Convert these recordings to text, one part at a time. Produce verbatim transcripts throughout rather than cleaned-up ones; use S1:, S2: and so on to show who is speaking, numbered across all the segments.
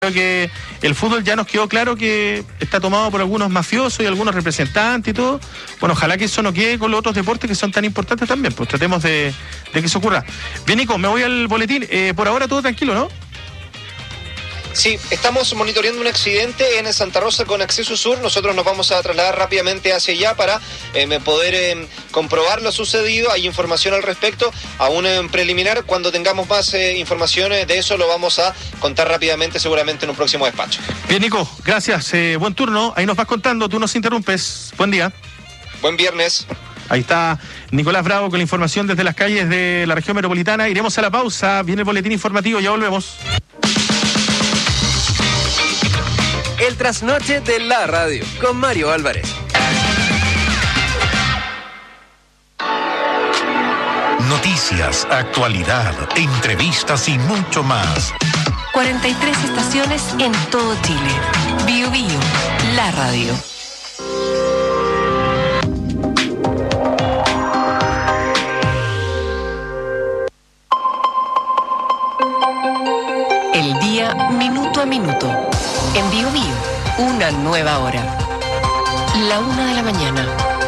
S1: Creo que el fútbol ya nos quedó claro que está tomado por algunos mafiosos y algunos representantes y todo. Bueno, ojalá que eso no quede con los otros deportes que son tan importantes también, pues tratemos de, de que eso ocurra. Bien, Nico, me voy al boletín. Eh, por ahora todo tranquilo, ¿no?
S2: Sí, estamos monitoreando un accidente en Santa Rosa con acceso sur. Nosotros nos vamos a trasladar rápidamente hacia allá para eh, poder eh, comprobar lo sucedido. Hay información al respecto, aún en preliminar. Cuando tengamos más eh, información de eso lo vamos a contar rápidamente, seguramente en un próximo despacho.
S1: Bien, Nico, gracias. Eh, buen turno. Ahí nos vas contando, tú nos interrumpes. Buen día.
S2: Buen viernes.
S1: Ahí está Nicolás Bravo con la información desde las calles de la región metropolitana. Iremos a la pausa. Viene el boletín informativo, ya volvemos.
S3: El trasnoche de la radio, con Mario Álvarez.
S4: Noticias, actualidad, entrevistas y mucho más.
S5: cuarenta y tres estaciones en todo Chile. Bio Bio, la radio. El día minuto a minuto. En Bio Bio, una nueva hora. La una de la mañana.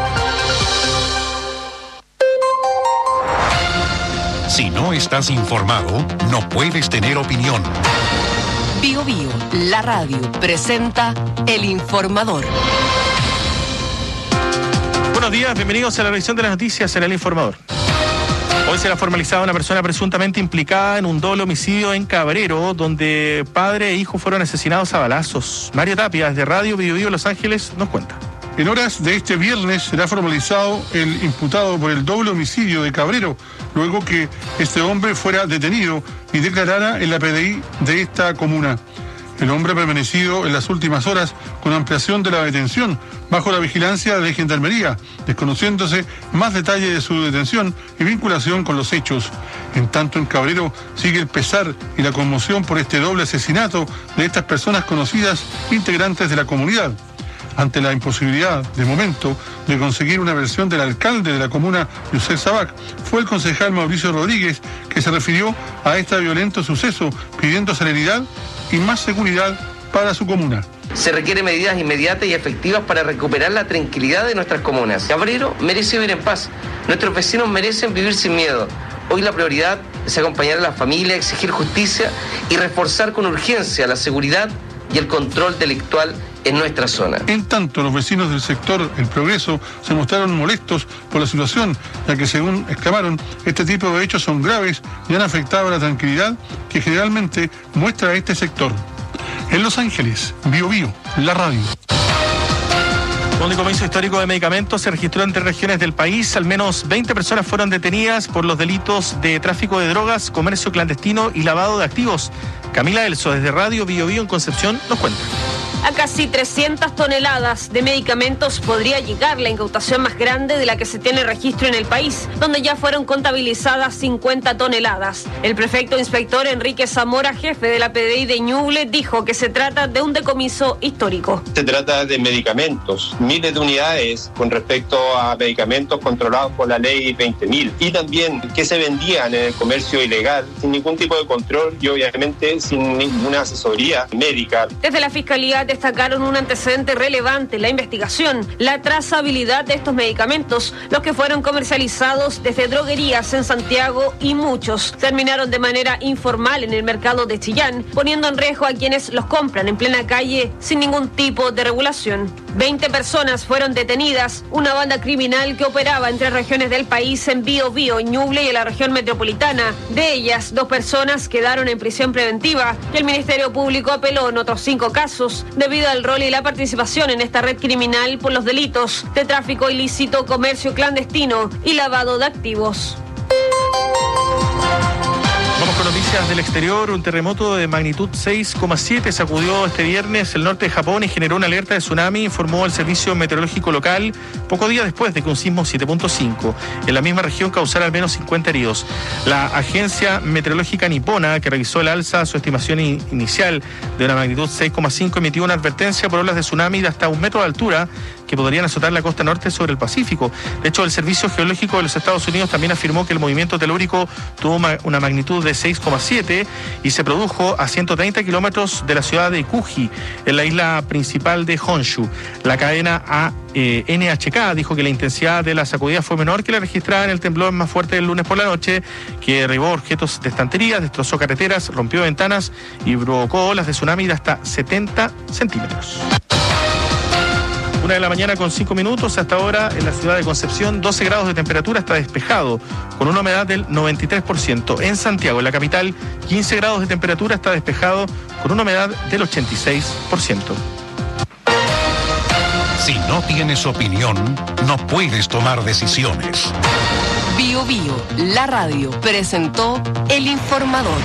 S4: Si no estás informado, no puedes tener opinión.
S5: Bio Bio, la radio, presenta El Informador.
S1: Buenos días, bienvenidos a la revisión de las noticias en El Informador. Hoy será formalizada una persona presuntamente implicada en un doble homicidio en Cabrero, donde padre e hijo fueron asesinados a balazos. Mario Tapia, desde Radio Bio Bio Los Ángeles, nos cuenta.
S6: En horas de este viernes será formalizado el imputado por el doble homicidio de Cabrero, luego que este hombre fuera detenido y declarara en la P D I de esta comuna. El hombre ha permanecido en las últimas horas con ampliación de la detención bajo la vigilancia de Gendarmería, desconociéndose más detalles de su detención y vinculación con los hechos. En tanto, en Cabrero sigue el pesar y la conmoción por este doble asesinato de estas personas conocidas integrantes de la comunidad. Ante la imposibilidad, de momento, de conseguir una versión del alcalde de la comuna, Yusef Sabac, fue el concejal Mauricio Rodríguez que se refirió a este violento suceso, pidiendo celeridad y más seguridad para su comuna.
S7: Se requieren medidas inmediatas y efectivas para recuperar la tranquilidad de nuestras comunas. Cabrero merece vivir en paz. Nuestros vecinos merecen vivir sin miedo. Hoy la prioridad es acompañar a la familia, exigir justicia y reforzar con urgencia la seguridad y el control delictual en nuestra zona.
S6: En tanto, los vecinos del sector El Progreso se mostraron molestos por la situación, ya que, según exclamaron, este tipo de hechos son graves y han afectado a la tranquilidad que generalmente muestra este sector. En Los Ángeles, Bio Bio, la radio.
S1: Un decomiso histórico de medicamentos se registró en tres regiones del país. Al menos veinte personas fueron detenidas por los delitos de tráfico de drogas, comercio clandestino y lavado de activos. Camila Elso, desde Radio Bio Bio en Concepción, nos cuenta.
S8: A casi trescientas toneladas de medicamentos podría llegar la incautación más grande de la que se tiene registro en el país, donde ya fueron contabilizadas cincuenta toneladas. El prefecto inspector Enrique Zamora, jefe de la P D I de Ñuble, dijo que se trata de un decomiso histórico.
S9: Se trata de medicamentos, miles de unidades con respecto a medicamentos controlados por la ley veinte mil y también que se vendían en el comercio ilegal sin ningún tipo de control y obviamente sin ninguna asesoría médica.
S8: Desde la Fiscalía destacaron un antecedente relevante en la investigación, la trazabilidad de estos medicamentos, los que fueron comercializados desde droguerías en Santiago y muchos terminaron de manera informal en el mercado de Chillán, poniendo en riesgo a quienes los compran en plena calle sin ningún tipo de regulación. veinte personas fueron detenidas, una banda criminal que operaba en tres regiones del país, en Bio Bio, Ñuble y en la región metropolitana. De ellas, dos personas quedaron en prisión preventiva y el Ministerio Público apeló en otros cinco casos debido al rol y la participación en esta red criminal por los delitos de tráfico ilícito, comercio clandestino y lavado de activos.
S1: Vamos con noticias del exterior. Un terremoto de magnitud seis coma siete sacudió este viernes el norte de Japón y generó una alerta de tsunami, informó el servicio meteorológico local, poco día después de que un sismo siete punto cinco en la misma región causara al menos cincuenta heridos. La agencia meteorológica nipona, que revisó el alza a su estimación in- inicial de una magnitud seis coma cinco, emitió una advertencia por olas de tsunami de hasta un metro de altura que que podrían azotar la costa norte sobre el Pacífico. De hecho, el Servicio Geológico de los Estados Unidos también afirmó que el movimiento telúrico tuvo una magnitud de seis coma siete y se produjo a ciento treinta kilómetros de la ciudad de Kuji, en la isla principal de Honshu. La cadena A N H K dijo que la intensidad de la sacudida fue menor que la registrada en el temblor más fuerte del lunes por la noche, que derribó objetos de estanterías, destrozó carreteras, rompió ventanas y provocó olas de tsunami de hasta setenta centímetros. Una de la mañana con cinco minutos. Hasta ahora en la ciudad de Concepción, doce grados de temperatura, está despejado, con una humedad del noventa y tres por ciento. En Santiago, en la capital, quince grados de temperatura, está despejado, con una humedad del ochenta y seis por ciento.
S4: Si no tienes opinión, no puedes tomar decisiones.
S5: Bio Bio, la radio, presentó El Informador.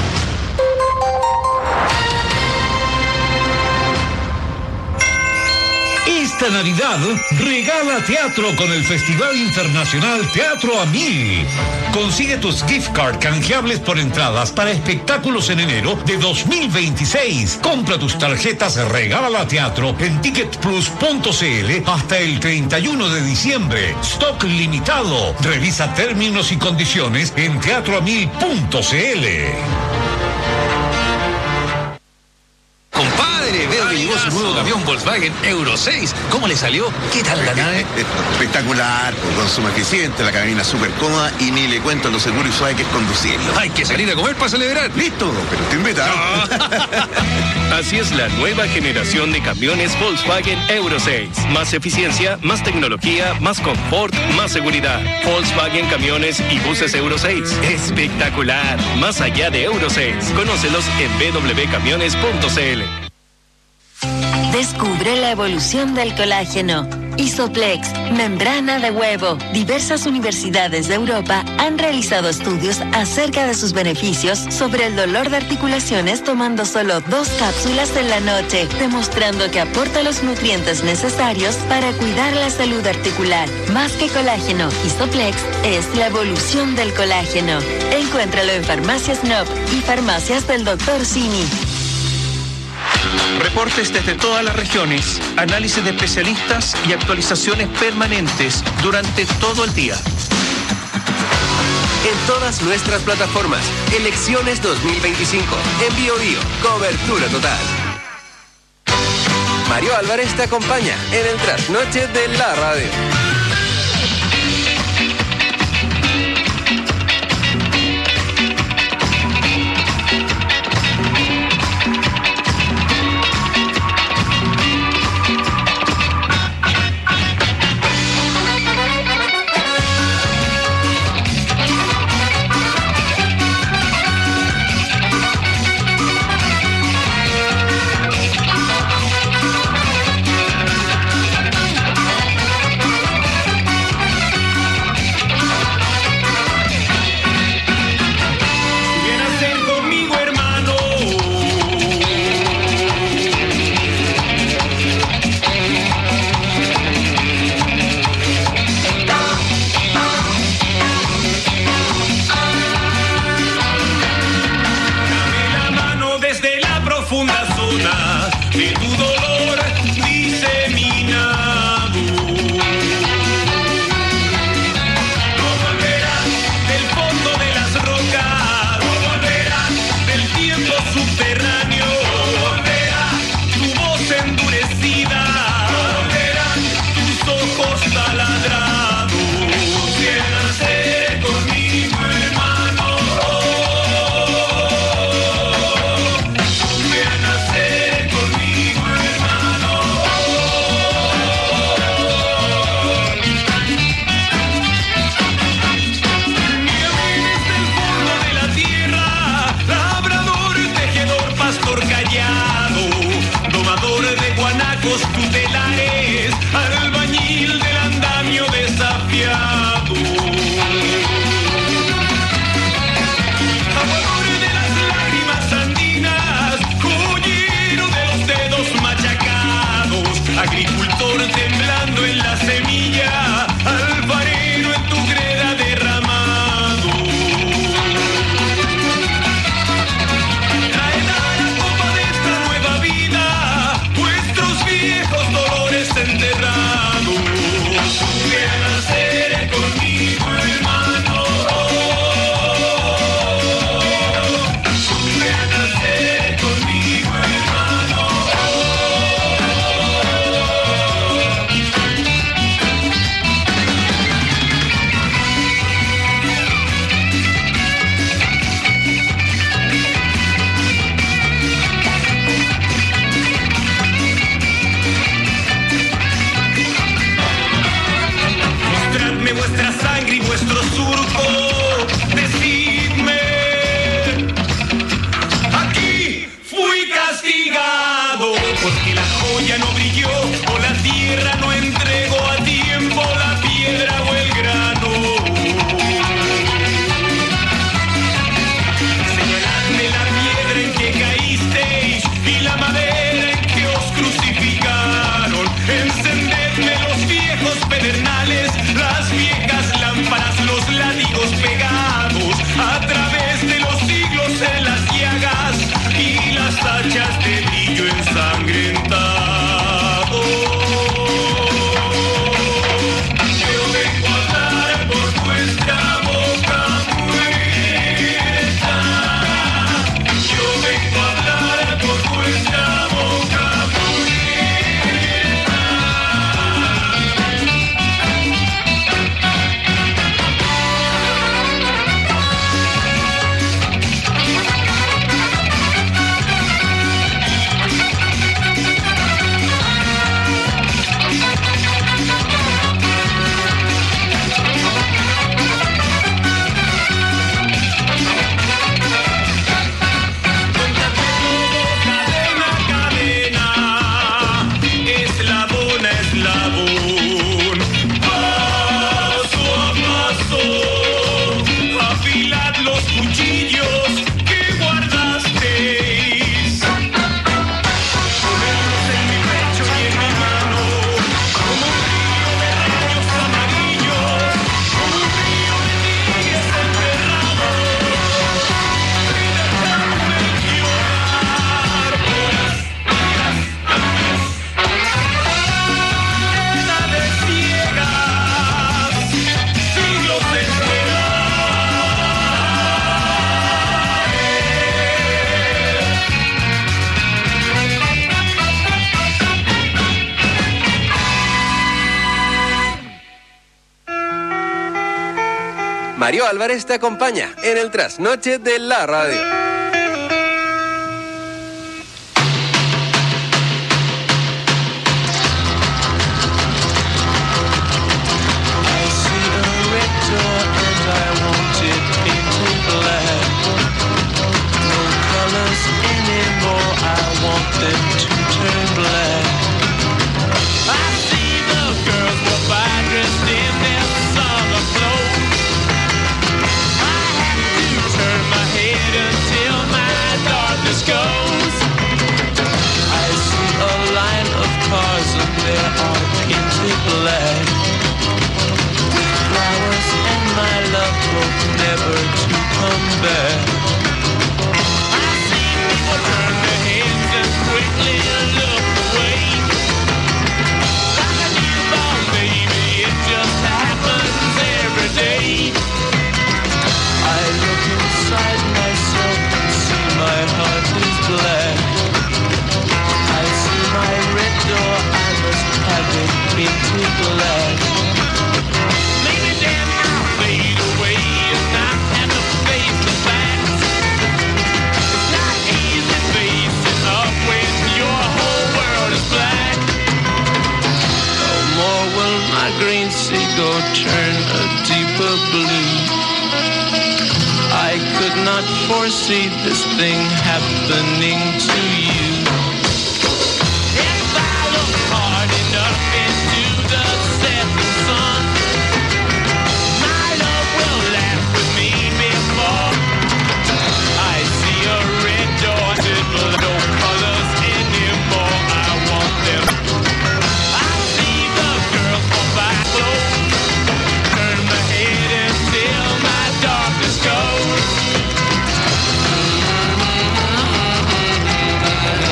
S10: Esta Navidad regala teatro con el Festival Internacional Teatro a Mil. Consigue tus gift card canjeables por entradas para espectáculos en enero de dos mil veintiséis. Compra tus tarjetas Regala Teatro en ticket plus punto c l hasta el treinta y uno de diciembre. Stock limitado. Revisa términos y condiciones en teatro a mil punto c l.
S11: Compadre, veo que llegó su nuevo camión Volkswagen Euro seis. ¿Cómo le salió? ¿Qué tal la nave?
S12: Espectacular, consumo eficiente, la cabina súper cómoda y ni le cuento lo seguro y suave que es conducirlo.
S11: Hay que salir a comer para celebrar.
S12: Listo, pero te invitado.
S13: No. Así es la nueva generación de camiones Volkswagen Euro seis. Más eficiencia, más tecnología, más confort, más seguridad. Volkswagen Camiones y Buses Euro seis. Espectacular. Más allá de Euro seis. Conócelos en w w w punto camiones punto c l.
S14: Descubre la evolución del colágeno. Isoplex, membrana de huevo. Diversas universidades de Europa han realizado estudios acerca de sus beneficios sobre el dolor de articulaciones tomando solo dos cápsulas en la noche, demostrando que aporta los nutrientes necesarios para cuidar la salud articular. Más que colágeno, Isoplex es la evolución del colágeno. Encuéntralo en Farmacias N O P y Farmacias del doctor Simi.
S15: Reportes desde todas las regiones, análisis de especialistas y actualizaciones permanentes durante todo el día.
S3: En todas nuestras plataformas, Elecciones dos mil veinticinco, en Bio Bio, cobertura total. Mario Álvarez te acompaña en el trasnoche de la radio.
S16: Viejos pecado, porque la joya no brilló o la tierra no entregó a tiempo la piedra o el grano. Señaladme la piedra en que caísteis y la madera en que os crucificaron. Encendedme los viejos pedernales, las viejas lámparas, los látigos pegados a través de los siglos en las llagas y las hachas de brillo ensangrentado. Yo vengo a hablar por vuestra boca muerta. Yo vengo a hablar por vuestra boca
S3: Mario Álvarez te acompaña en el trasnoche de la radio.
S16: Foresee this thing happening to you. If I look hard enough into the setting sun, my love will laugh with me before I see a red door with no colors anymore. I want them. I see the girls go by clothes, turn my head until my darkness goes.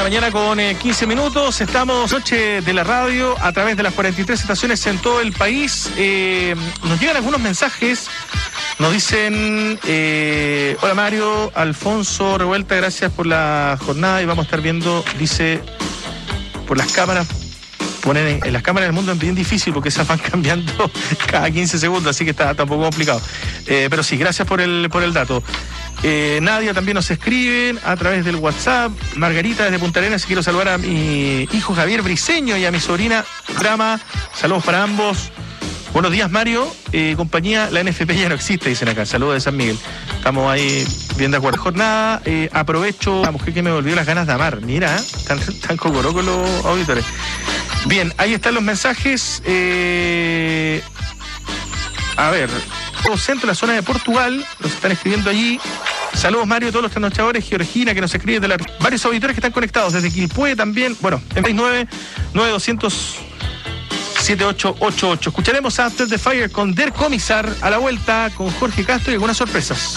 S1: mañana con eh, quince minutos. Estamos noche de la radio a través de las cuarenta y tres estaciones en todo el país. Eh, nos llegan algunos mensajes. Nos dicen, eh, hola Mario, Alfonso Revuelta, gracias por la jornada y vamos a estar viendo, dice, por las cámaras. Ponen en, en las cámaras del mundo es bien difícil porque esas van cambiando cada quince segundos, así que está, está un poco complicado. Eh, pero sí, gracias por el, por el dato. Eh, Nadia también nos escriben a través del WhatsApp. Margarita desde Punta Arenas, quiero saludar a mi hijo Javier Briceño y a mi sobrina Drama. Saludos para ambos. Buenos días, Mario. Eh, compañía, la N F P ya no existe, dicen acá. Saludos de San Miguel. Estamos ahí bien de acuerdo. Jornada, eh, aprovecho. La mujer que me volvió las ganas de amar. Mira, ¿eh? Tan, tan cocorocos los auditores. Bien, ahí están los mensajes. Eh, a ver, todo centro, la zona de Portugal, los están escribiendo allí. Saludos, Mario, a todos los trasnochadores. Georgina, que nos escribe de la... varios auditores que están conectados desde Quilpué también. Bueno, en seis nueve nueve dos cero cero siete ocho ocho ocho. Escucharemos After the Fire con Der Comisar a la vuelta con Jorge Castro y algunas sorpresas.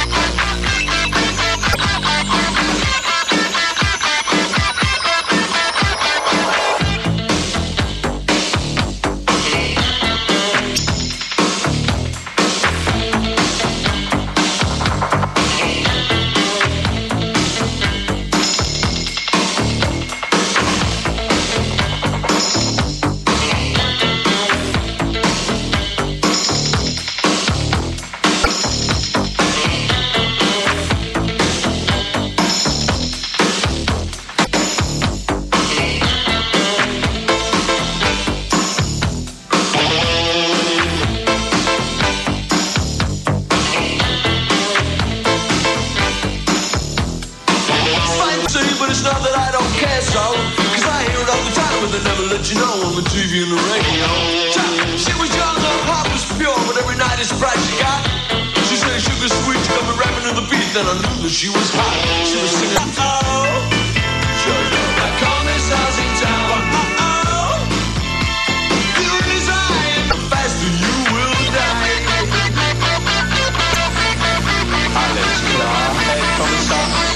S16: She was hot, she was singing, oh, my commissar's in town, oh, you in his eye, and the faster you will die. Alles klar, Herr Kommissar.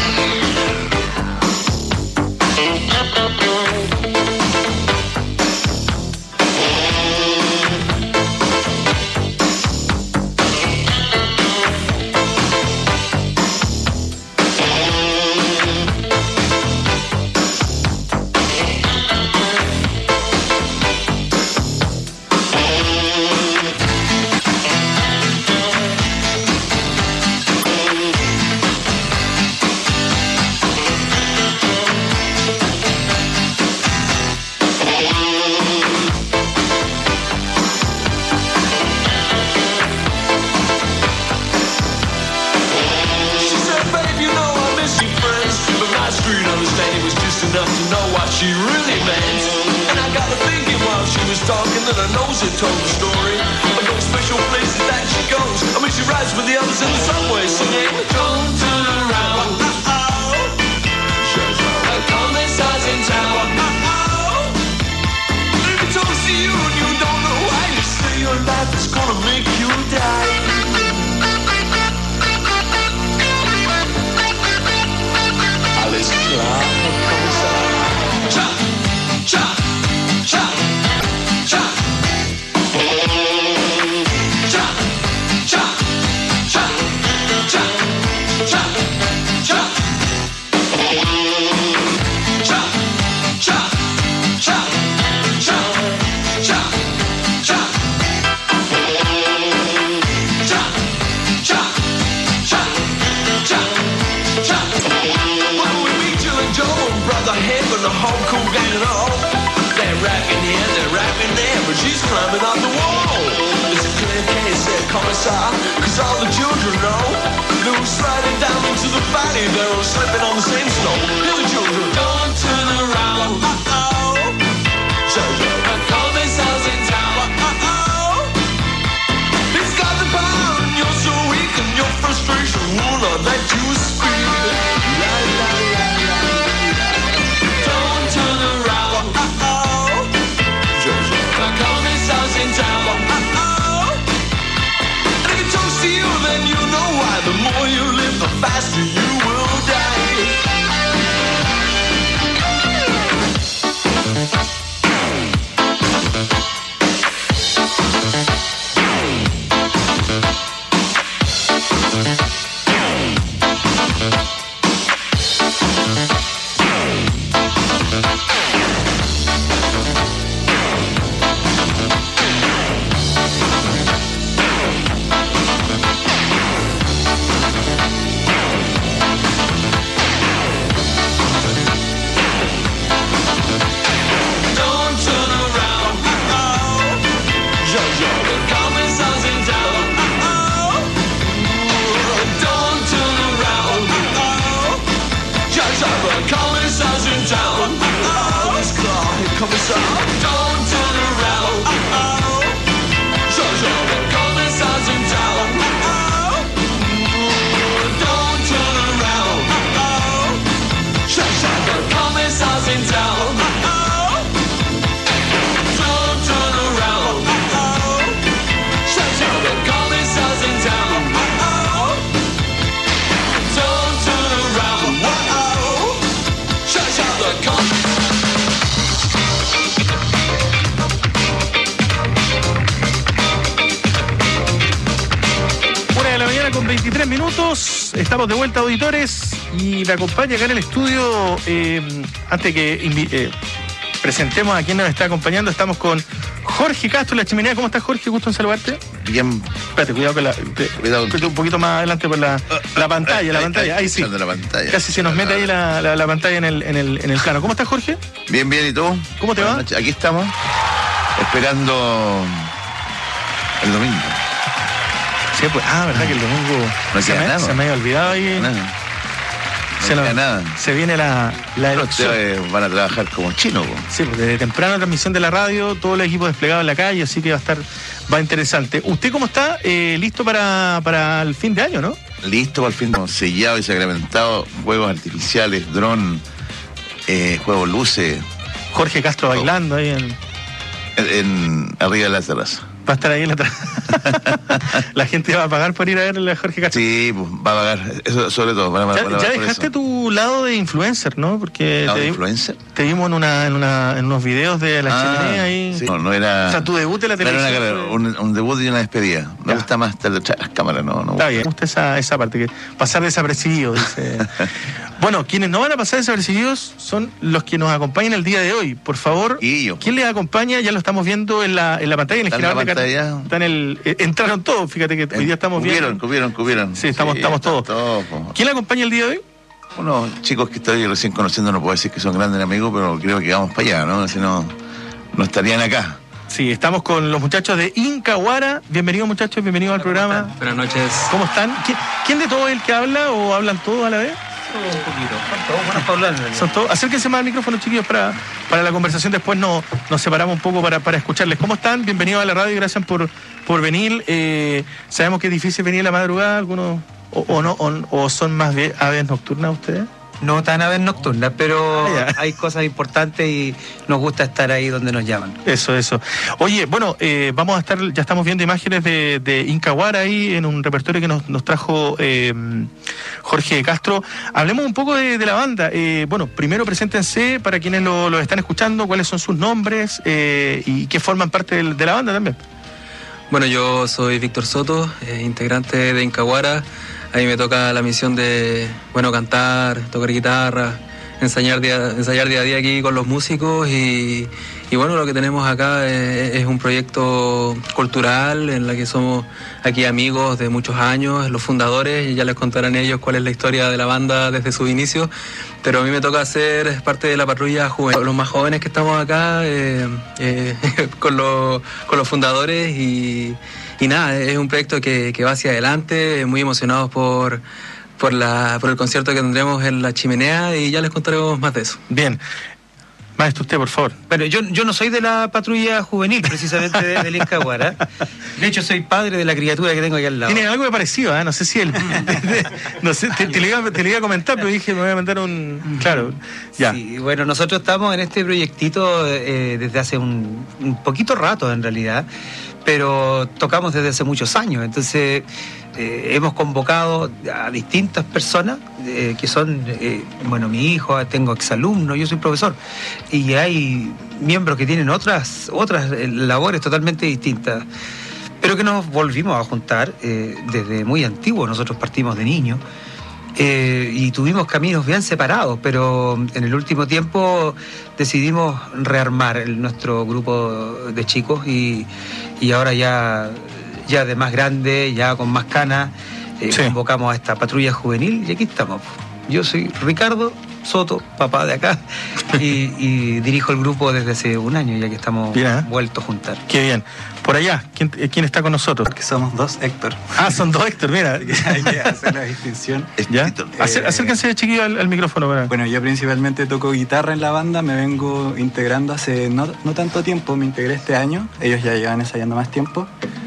S16: Cause all the children know they were sliding down into the valley. They were slipping on the same snow. Hear the children, don't turn around. Uh-oh. The commissar's in town. Uh-oh. He's got the power and you're so weak and your frustration will not let you speak. La, la, la, la, la. Don't turn around. Uh-oh. The commissar's in town. To you, then you know why. The more you live, the faster you will die.
S1: mañana con veintitrés minutos. Estamos de vuelta, auditores. Y me acompaña acá en el estudio, eh, antes que invi- eh, presentemos a quien nos está acompañando, estamos con Jorge Castro, La Chimenea. ¿Cómo estás, Jorge? Gusto en saludarte.
S12: Bien.
S1: Espérate, cuidado con la... Te, cuidado. Un poquito más adelante por la, la pantalla, la pantalla. Ahí sí.
S12: La pantalla.
S1: Casi se nos mete ahí la, la, la pantalla en el, en, el, en el plano. ¿Cómo estás, Jorge?
S12: Bien, bien. ¿Y tú?
S1: ¿Cómo te va?
S12: Buenas noches. Aquí estamos, esperando el domingo.
S1: Sí, pues, ah, verdad que el domingo
S12: no
S1: se, me, se me había olvidado ahí.
S12: Nada. No
S1: se,
S12: nos,
S1: nada. Se viene la, la
S12: no, ustedes van a trabajar como chinos.
S1: Sí, pues desde temprano transmisión de la radio, todo el equipo desplegado en la calle, así que va a estar, va interesante. ¿Usted cómo está? Eh, ¿Listo para, para el fin de año, no?
S12: Listo para el fin de año, sellado y sacramentado, juegos artificiales, dron, eh, juegos luces.
S1: Jorge Castro oh. bailando ahí en...
S12: en... en arriba de la terraza.
S1: Va a estar ahí en la terraza. La gente va a pagar por ir a ver a Jorge Castro.
S12: Sí, pues va a pagar, eso sobre todo. Van a, van a
S1: ya
S12: pagar
S1: ya dejaste tu lado de influencer, ¿no? Porque
S12: ¿Lado
S1: te,
S12: de influencer?
S1: Te vimos en, una, en, una, en unos videos de La
S12: ah,
S1: Chimenea ahí.
S12: Sí. No, no era...
S1: O sea, tu debut de la televisión.
S12: Era una, un, un debut y una despedida. Me ya. gusta más estar detrás de las cámaras, no, no
S1: Está bien, me gusta esa, esa parte, que pasar desapercibido, dice. Bueno, quienes no van a pasar desapercibidos son los que nos acompañan el día de hoy. Por favor, ¿quién les acompaña? Ya lo estamos viendo en la, en la pantalla, en el generador de pantalla. Está en el, eh, entraron todos, fíjate que hoy día estamos
S12: cubieron,
S1: viendo.
S12: Cubieron, cubieron,
S1: Sí, estamos, sí, estamos todos.
S12: Todo,
S1: ¿Quién le acompaña el día de hoy?
S12: Unos chicos que estoy recién conociendo, no puedo decir que son grandes amigos, pero creo que vamos para allá, ¿no? Si no, no estarían acá.
S1: Sí, estamos con los muchachos de Incahuara. Bienvenidos, muchachos, bienvenidos al programa.
S17: Buenas noches.
S1: ¿Cómo están? ¿Quién, ¿Quién de todos es el que habla o hablan todos a la vez?
S17: Un poquito. Son todos buenos para hablar.
S1: Son todos. Acérquense más al micrófono, chiquillos, para, para la conversación. Después nos, nos separamos un poco para, para escucharles. ¿Cómo están? Bienvenidos a la radio y gracias por, por venir. Eh, sabemos que es difícil venir a la madrugada, algunos o, o no, o, o son más aves nocturnas ustedes.
S17: No tan aves nocturnas, pero ah, hay cosas importantes y nos gusta estar ahí donde nos llaman.
S1: Eso, eso. Oye, bueno, eh, vamos a estar, ya estamos viendo imágenes de, de Incahuara ahí en un repertorio que nos, nos trajo eh, Jorge Castro. Hablemos un poco de, de la banda. Eh, bueno, primero preséntense para quienes lo, lo están escuchando, cuáles son sus nombres eh, y qué forman parte de, de la banda también.
S17: Bueno, yo soy Víctor Soto, eh, integrante de Incahuara. Ahí me toca la misión de, bueno, cantar, tocar guitarra, ensayar día, ensayar día a día aquí con los músicos y, y bueno, lo que tenemos acá es, es un proyecto cultural en la que somos aquí amigos de muchos años, los fundadores, y ya les contarán ellos cuál es la historia de la banda desde su inicio, pero a mí me toca ser parte de la patrulla juvenil. Los más jóvenes que estamos acá eh, eh, con, los, con los fundadores y... Y nada, es un proyecto que, que va hacia adelante, muy emocionados por, por, la, por el concierto que tendremos en La Chimenea y ya les contaremos más de eso.
S1: Bien. Maestro, usted, por favor.
S18: Bueno, yo, yo no soy de la patrulla juvenil, precisamente de, del Incahuara. De hecho, soy padre de la criatura que tengo aquí al lado.
S1: Tiene algo de parecido, ¿eh? No sé si él... no sé, te, te, lo iba, te lo iba a comentar, pero dije, me voy a mandar un... Claro, ya.
S18: Sí, bueno, nosotros estamos en este proyectito eh, desde hace un, un poquito rato, en realidad, pero tocamos desde hace muchos años, entonces eh, hemos convocado a distintas personas eh, que son, eh, bueno, mi hijo, tengo exalumnos, yo soy profesor, y hay miembros que tienen otras, otras labores totalmente distintas, pero que nos volvimos a juntar eh, desde muy antiguo. Nosotros partimos de niños eh, y tuvimos caminos bien separados, pero en el último tiempo decidimos rearmar el, nuestro grupo de chicos y Y ahora ya, ya de más grande, ya con más canas, eh, sí. convocamos a esta patrulla juvenil y aquí estamos. Yo soy Ricardo Soto, papá de acá, y, y dirijo el grupo desde hace un año, ya que estamos bien, ¿eh? vueltos a juntar.
S1: Qué bien. Por allá, ¿quién, quién está con nosotros?
S19: Porque somos dos Héctor.
S1: Ah, son dos Héctor, mira.
S19: Hay que hacer la distinción.
S1: ¿Ya? Eh, Acérquense, chiquillo, al, al micrófono. ¿verdad?
S19: Bueno, yo principalmente toco guitarra en la banda, me vengo integrando hace no, no tanto tiempo, me integré este año, ellos ya llevan ensayando más tiempo.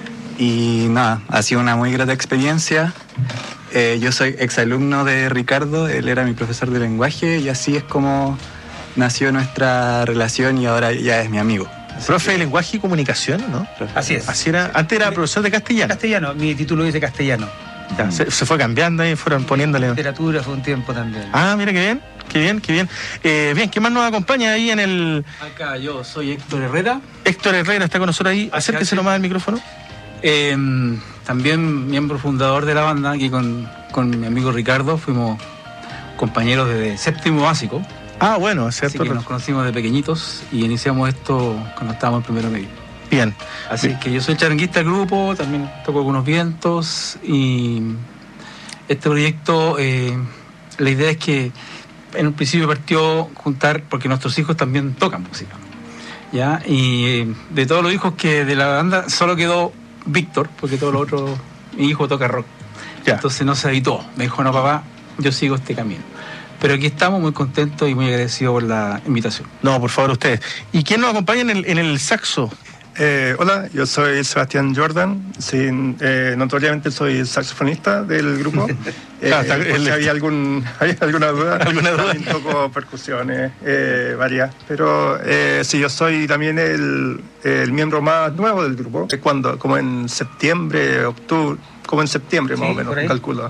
S19: Y nada, ha sido una muy grata experiencia. Eh, yo soy exalumno de Ricardo, él era mi profesor de lenguaje y así es como nació nuestra relación y ahora ya es mi amigo.
S1: Así Profe que... de lenguaje y comunicación, ¿no?
S18: Así es.
S1: Así era. Antes era profesor de castellano.
S18: Castellano, mi título dice castellano.
S1: Ya, se, se fue cambiando y fueron poniéndole.
S18: Literatura fue un tiempo también.
S1: Ah, mira qué bien, qué bien, qué bien. Eh, bien, ¿quién más nos acompaña ahí en el...?
S20: Acá yo soy Héctor Herrera.
S1: Héctor Herrera está con nosotros ahí. Acérquese nomás al micrófono.
S18: Eh, también miembro fundador de la banda, aquí con, con mi amigo Ricardo, fuimos compañeros desde séptimo básico.
S1: Ah, bueno, es
S18: Así
S1: cierto.
S18: que nos conocimos de pequeñitos y iniciamos esto cuando estábamos en primero medio.
S1: Bien.
S18: Así
S1: Bien.
S18: que yo soy charanguista del grupo, también toco algunos vientos y este proyecto, eh, la idea es que en un principio partió juntar, porque nuestros hijos también tocan música, ¿ya? Y eh, de todos los hijos que de la banda solo quedó Víctor, porque todos los otros, mi hijo toca rock. Ya. Entonces no se habitó, me dijo, no papá, yo sigo este camino. Pero aquí estamos muy contentos y muy agradecidos por la invitación.
S1: No, por favor, ustedes. ¿Y quién nos acompaña en el, en el saxo?
S20: Eh, hola, yo soy Sebastián Jordan. Sí, eh, notoriamente soy saxofonista del grupo. Eh,
S1: Ah, está-
S20: por si
S1: el-
S20: había, algún, había alguna duda.
S1: ¿Alguna duda?
S20: También toco percusiones eh, varias. Pero eh, sí, yo soy también el, el miembro más nuevo del grupo. Es cuando, como en septiembre, octubre, como en septiembre más
S18: Sí,
S20: o menos,
S18: por ahí.
S20: calculo.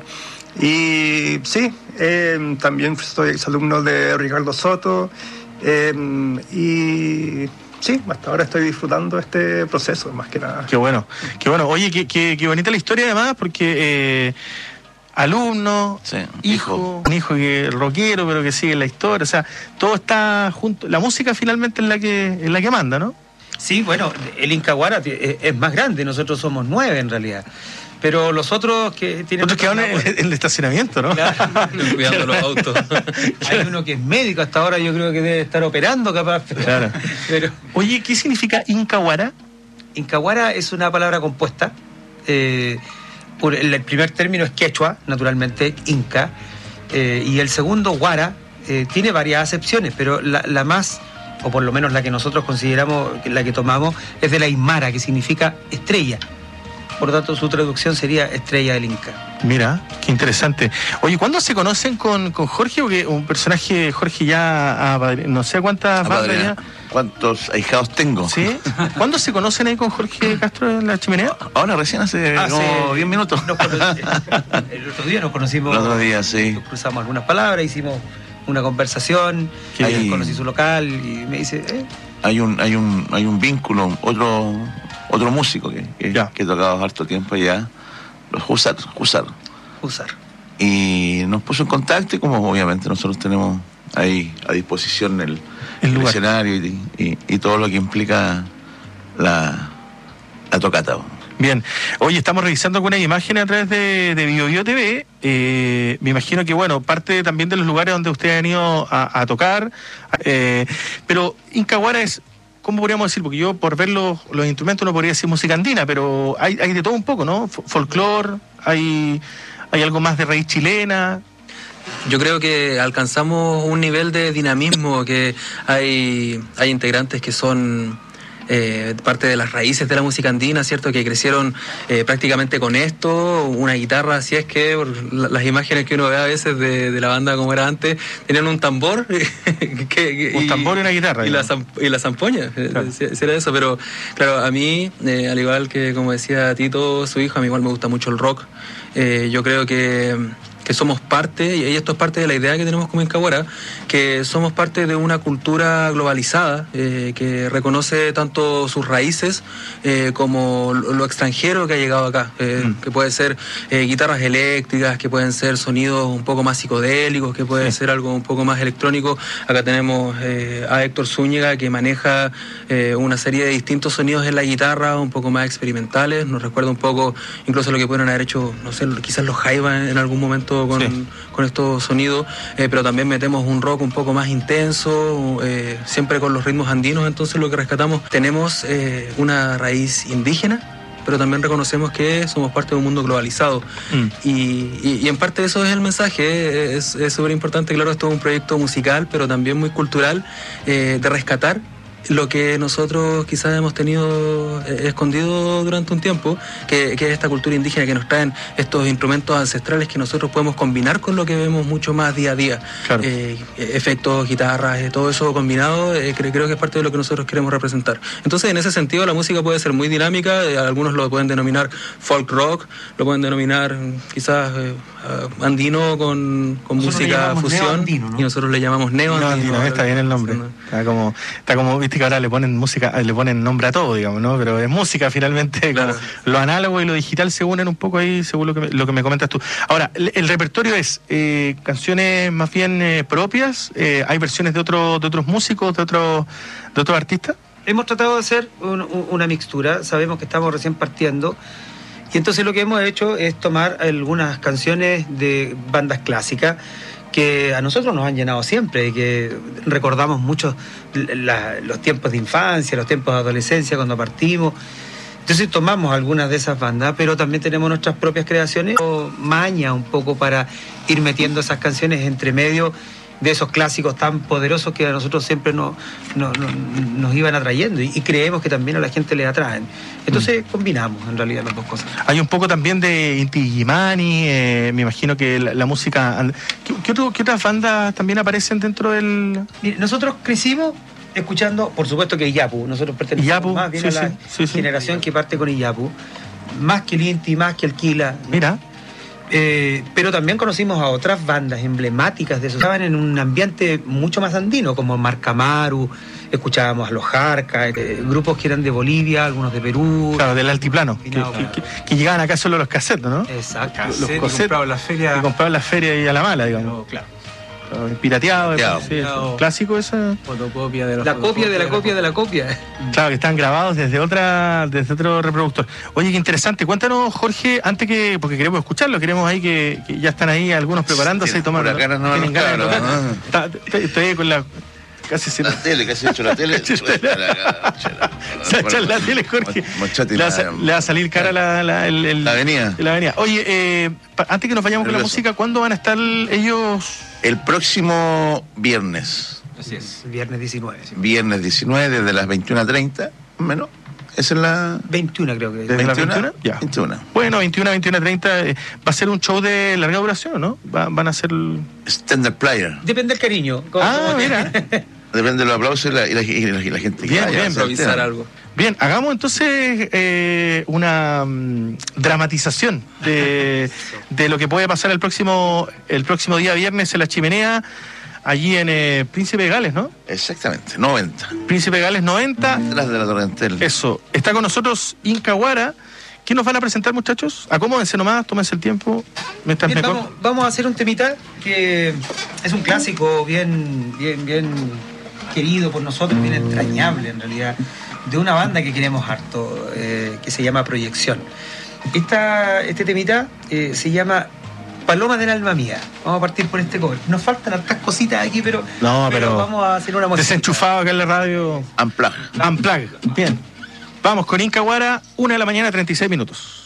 S20: Y sí, eh, también soy exalumno de Ricardo Soto. eh, y sí, hasta ahora estoy disfrutando este proceso, más que nada.
S1: Qué bueno, qué bueno. Oye, qué, qué, qué bonita la historia además, porque eh, alumno, hijo, un hijo que rockero, pero que sigue la historia, o sea, todo está junto. La música finalmente es la que, es la que manda, ¿no?
S18: Sí, bueno, el Incahuara es, es más grande, nosotros somos nueve en realidad. Pero los otros que tienen...
S1: Otros que van en, en el estacionamiento, ¿no?
S18: Cuidando los autos. Hay uno que es médico hasta ahora, yo creo que debe estar operando capaz. Pero,
S1: Claro.
S18: pero-
S1: Oye, ¿qué significa Incahuara?
S18: Incahuara es una palabra compuesta. eh, por el, el primer término es quechua, naturalmente, inca. eh, y el segundo, guara, eh, tiene varias acepciones, pero la, la más, o por lo menos la que nosotros consideramos, la que tomamos, es de la Aymara, que significa estrella. Por lo tanto, su traducción sería estrella del Inca.
S1: Mira, qué interesante. Oye, ¿cuándo se conocen con, con Jorge? Porque un personaje, Jorge ya, ha padri- no sé cuántas bandas ya.
S12: ¿Cuántos ahijados tengo?
S1: ¿Sí? ¿Cuándo se conocen ahí con Jorge Castro en la chimenea?
S12: Ahora, recién hace como diez minutos.
S18: El otro día nos conocimos.
S12: El otro día, sí.
S18: Nos cruzamos algunas palabras, hicimos una conversación.
S12: Ahí-
S18: Yo conocí su local y me dice, eh,
S12: Hay un, hay un, hay un vínculo, otro, otro músico que, que, que he tocado harto tiempo allá, los Husar, Husar.
S18: Husar.
S12: Y nos puso en contacto y como obviamente nosotros tenemos ahí a disposición el, el escenario y, y, y todo lo que implica la, la tocata.
S1: Bien. Oye, estamos revisando algunas imágenes a través de, de Bio Bio T V. Eh, me imagino que, bueno, parte también de los lugares donde ustedes han ido a, a tocar. Eh, pero Incahuara es, ¿cómo podríamos decir? Porque yo, por ver los, los instrumentos, no podría decir música andina, pero hay, hay de todo un poco, ¿no? F- Folclor, hay, hay algo más de raíz chilena.
S17: Yo creo que alcanzamos un nivel de dinamismo, que hay, hay integrantes que son eh, parte de las raíces de la música andina, ¿cierto? Que crecieron eh, prácticamente con esto, una guitarra, así es que por la- las imágenes que uno ve a veces de, de la banda como era antes, tenían un tambor. que, que-
S1: Un tambor y una guitarra,
S17: Y la,
S1: digamos.
S17: zam- y la zampoña, eh, si- si era eso, pero claro, a mí, eh, al igual que como decía Tito, su hijo, a mí igual me gusta mucho el rock. Eh, yo creo que... que somos parte, y esto es parte de la idea que tenemos como Incahuara, que somos parte de una cultura globalizada eh, que reconoce tanto sus raíces eh, como lo, lo extranjero que ha llegado acá, eh,
S1: Mm.
S17: que puede ser eh, guitarras eléctricas, que pueden ser sonidos un poco más psicodélicos, que puede ser algo un poco más electrónico. Acá tenemos eh, a Héctor Zúñiga, que maneja eh, una serie de distintos sonidos en la guitarra, un poco más experimentales, nos recuerda un poco incluso lo que pudieron haber hecho, no sé, quizás los Jaiba en, en algún momento con,
S1: Sí.
S17: con estos sonidos, eh, pero también metemos un rock un poco más intenso, eh, siempre con los ritmos andinos. Entonces lo que rescatamos, tenemos eh, una raíz indígena, pero también reconocemos que somos parte de un mundo globalizado.
S1: Mm.
S17: Y, y- y en parte eso es el mensaje, eh, es es súper importante. Claro, esto es un proyecto musical, pero también muy cultural, eh, de rescatar lo que nosotros quizás hemos tenido eh, escondido durante un tiempo, que, que es esta cultura indígena, que nos traen estos instrumentos ancestrales que nosotros podemos combinar con lo que vemos mucho más día a día.
S1: Claro.
S17: Eh, efectos, guitarras, eh, todo eso combinado, eh, creo, creo que es parte de lo que nosotros queremos representar. Entonces, en ese sentido, la música puede ser muy dinámica, eh, algunos lo pueden denominar folk rock, lo pueden denominar mm, quizás eh, ah, andino con, con
S1: Nosotros le
S17: música
S1: llamamos
S17: fusión,
S1: neoandino, ¿no?
S17: y nosotros le llamamos neo
S1: No,
S17: andino.
S1: Andino, está bien el nombre. Está como, está como, viste acústica ahora le ponen música, le ponen nombre a todo, digamos, ¿no? Pero es música finalmente, claro. Como lo análogo y lo digital se unen un poco ahí, según lo que me, lo que me comentas tú. Ahora, el, el repertorio es eh, canciones más bien eh, propias, eh, hay versiones de otros de otros músicos, de otros de otros artistas.
S18: Hemos tratado de hacer un, un, una mixtura, sabemos que estamos recién partiendo. Y entonces lo que hemos hecho es tomar algunas canciones de bandas clásicas que a nosotros nos han llenado siempre, que recordamos mucho la, los tiempos de infancia, los tiempos de adolescencia cuando partimos. Entonces tomamos algunas de esas bandas, pero también tenemos nuestras propias creaciones, o maña un poco para ir metiendo esas canciones entre medio de esos clásicos tan poderosos que a nosotros siempre nos, nos, nos, nos iban atrayendo y, y creemos que también a la gente le atraen. Entonces mm. combinamos en realidad las dos cosas.
S1: Hay un poco también de Inti Illimani, eh, me imagino que la, la música... ¿Qué, qué, otro, ¿Qué otras bandas también aparecen dentro del...?
S18: Mire, nosotros crecimos escuchando, por supuesto que Iyapu, nosotros pertenecemos Iyapu, más bien sí, a la sí, sí, generación sí. que parte con Iyapu, más que el Inti, más que el Kila. ¿No?
S1: Mira...
S18: Eh, pero también conocimos a otras bandas emblemáticas de eso. Estaban en un ambiente mucho más andino, como Marcamaru, escuchábamos a los Jarcas, eh, grupos que eran de Bolivia, algunos de Perú.
S1: Claro, del altiplano, que, que, que, que llegaban acá solo los cassettes, ¿no?
S18: Exacto.
S1: Los
S18: cassette,
S1: cassettes,
S18: y compraban la feria.
S1: Que compraban la feria y a la mala, digamos.
S18: Claro.
S1: Pirateado,
S18: Pirateado.
S1: Sí, clásico esa
S18: fotocopia de la, la copia de la copia de la copia.
S1: Claro, que están grabados desde otra desde otro reproductor. Oye, qué interesante. Cuéntanos, Jorge, antes que porque queremos escucharlo, queremos ahí que, que ya están ahí algunos preparándose y tomando.
S12: Por acá no, tienen ganas de tocar.
S1: No. Está, estoy con la casi sin...
S12: la tele, casi hecho la tele.
S1: Se echa la tele, Jorge. Le va, le va a salir cara la, la, el, el,
S12: la avenida.
S1: La avenida. Oye, eh, antes que nos vayamos con la música, ¿cuándo van a estar ellos?
S12: El próximo viernes.
S18: Así es, viernes diecinueve. Sí.
S12: Viernes diecinueve, desde las veintiuna treinta, menos. Esa es la...
S18: veintiuna creo que es.
S1: ¿Desde
S12: veintiuna?
S1: la veintiuna? Ya.
S12: veintiuna.
S1: Bueno, veintiuna, veintiuna treinta. Eh, ¿Va a ser un show de larga duración, no? ¿Va, ¿Van a ser...?
S12: Stand-up player.
S18: Depende del cariño.
S1: Ah, mira.
S12: Depende de los aplausos y la, y la, y la, y la gente.
S1: Bien,
S12: que
S1: bien,
S17: improvisar algo.
S1: Bien, hagamos entonces eh, una um, dramatización de, de lo que puede pasar el próximo el próximo día viernes en La Chimenea, allí en eh, Príncipe de Gales, ¿no?
S12: Exactamente, noventa.
S1: Príncipe de Gales noventa.
S12: Detrás de la Torrentel.
S1: Eso. Está con nosotros Inca Guara. ¿Qué nos van a presentar, muchachos? Acomódense nomás, tómense el tiempo. Mientras
S18: bien,
S1: me
S18: vamos, vamos a hacer un temita que es un clásico bien, bien, bien querido por nosotros, bien entrañable en realidad, de una banda que queremos harto, eh, que se llama Proyección. Esta, este temita eh, se llama Paloma del Alma Mía. Vamos a partir por este cover. Nos faltan hartas cositas aquí, pero,
S1: no,
S18: pero,
S1: pero
S18: vamos a hacer una música.
S1: Desenchufado acá en la radio.
S12: Unplug.
S1: Unplug. Bien. Vamos con Inca Guara, una de la mañana, treinta y seis minutos.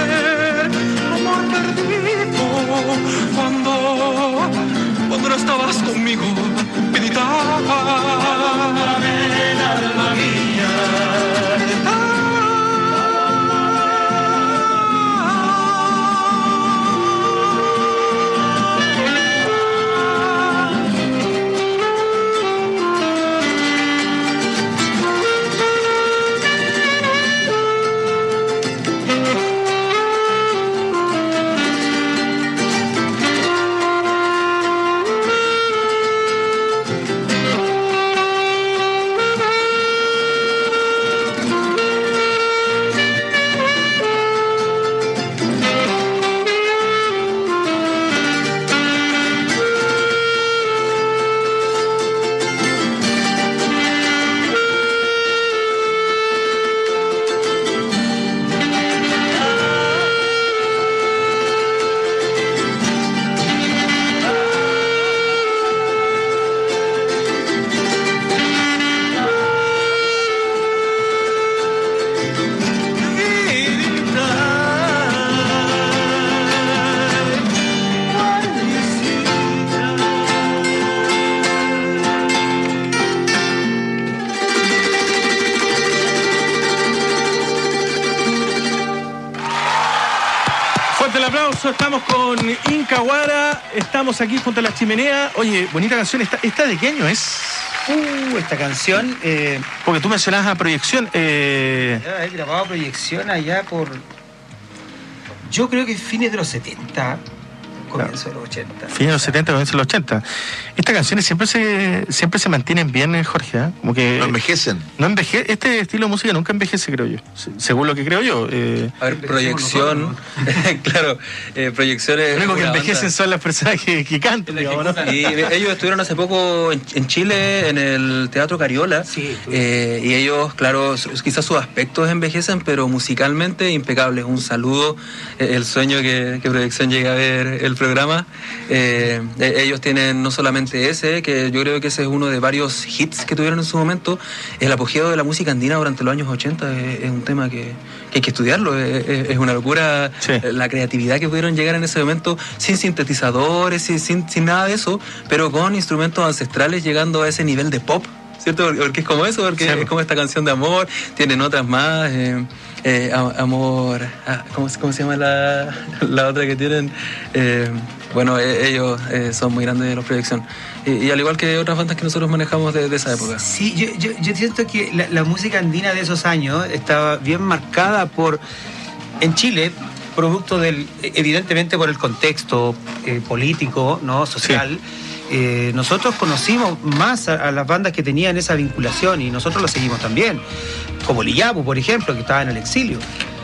S16: Cuando no estabas estás conmigo, Pedita. Ven, alma mía.
S1: Estamos con Incahuara, estamos aquí junto a la chimenea. Oye, bonita canción. ¿Esta, esta de qué año es?
S18: Uh, esta canción... Eh,
S1: Porque tú mencionabas a Proyección. Eh...
S18: Ya he grabado Proyección allá por... Yo creo que fines de los setenta, comienzo de los ochenta.
S1: Fines de los setenta, comienzo de los ochenta. Estas canciones siempre se siempre se mantienen bien, Jorge, ¿eh? Como que...
S12: No envejecen.
S1: No envejece. Este estilo de música nunca envejece, creo yo. Según lo que creo yo. Eh...
S17: A ver, Proyección... claro, eh, Proyecciones...
S1: Lo único que envejecen banda. Son las personas que, que cantan, digamos, ¿no?
S17: Y ellos estuvieron hace poco en, en Chile, en el Teatro Cariola.
S18: Sí,
S17: eh, y ellos, claro, quizás sus aspectos envejecen, pero musicalmente impecables. Un saludo, eh, el sueño que, que Proyección llegue a ver el programa. Eh, ellos tienen no solamente ese, que yo creo que ese es uno de varios hits que tuvieron en su momento. El apogeo de la música andina durante los años ochenta es, es un tema que, que hay que estudiarlo. Es, es una locura, sí. La creatividad que pudieron llegar en ese momento, sin sintetizadores, sin, sin, sin nada de eso, pero con instrumentos ancestrales llegando a ese nivel de pop, ¿cierto? Porque es como eso, porque sí. Es como esta canción de amor, tienen otras más, eh, eh, amor, ah, ¿cómo, ¿cómo se llama la, la otra que tienen? Eh, bueno, eh, ellos eh, son muy grandes de la Proyección. Y, y al igual que otras bandas que nosotros manejamos de, de esa época.
S18: Sí, yo, yo, yo siento que la, la música andina de esos años estaba bien marcada por, en Chile, producto del, evidentemente por el contexto eh, político, ¿no? Social. Sí. Eh, nosotros conocimos más a, a las bandas que tenían esa vinculación y nosotros lo seguimos también, como Liyapu, por ejemplo, que estaba en el exilio.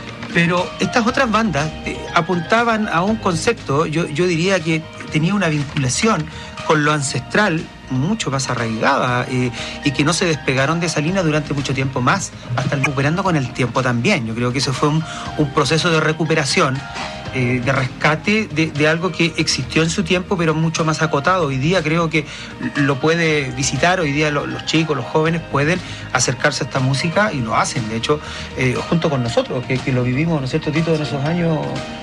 S18: Pero estas otras bandas eh, apuntaban a un concepto, yo, yo diría que tenía una vinculación con lo ancestral mucho más arraigada eh, y que no se despegaron de esa línea durante mucho tiempo más, hasta recuperando con el tiempo también. Yo creo que eso fue un, un proceso de recuperación, eh, de rescate de, de algo que existió en su tiempo, pero mucho más acotado. Hoy día creo que lo puede visitar, hoy día lo, los chicos, los jóvenes pueden acercarse a esta música y lo hacen, de hecho, eh, junto con nosotros, que, que lo vivimos, ¿no es cierto, Tito, en esos años?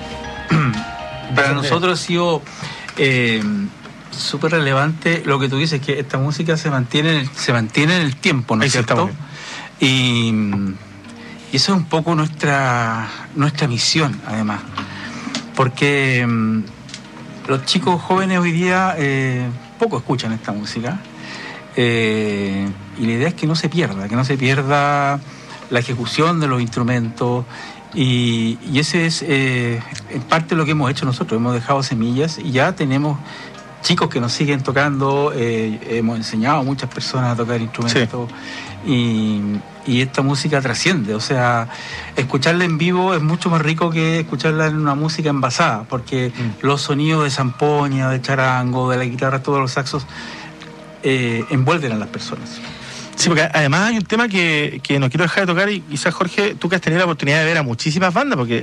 S21: Para nosotros ha sido... Eh, súper relevante lo que tú dices, que esta música se mantiene se mantiene en el tiempo, ¿no es cierto? Y, y eso es un poco nuestra nuestra misión, además, porque um, los chicos jóvenes hoy día eh, poco escuchan esta música, eh, y la idea es que no se pierda, que no se pierda la ejecución de los instrumentos. Y, y ese es eh, en parte lo que hemos hecho nosotros, hemos dejado semillas y ya tenemos chicos que nos siguen tocando, eh, hemos enseñado a muchas personas a tocar instrumentos, sí. y, y esta música trasciende, o sea, escucharla en vivo es mucho más rico que escucharla en una música envasada, porque mm. los sonidos de zampoña, de charango, de la guitarra, todos los saxos, eh, envuelven a las personas.
S1: Sí, porque además hay un tema que, que no quiero dejar de tocar, y quizás, Jorge, tú que has tenido la oportunidad de ver a muchísimas bandas, porque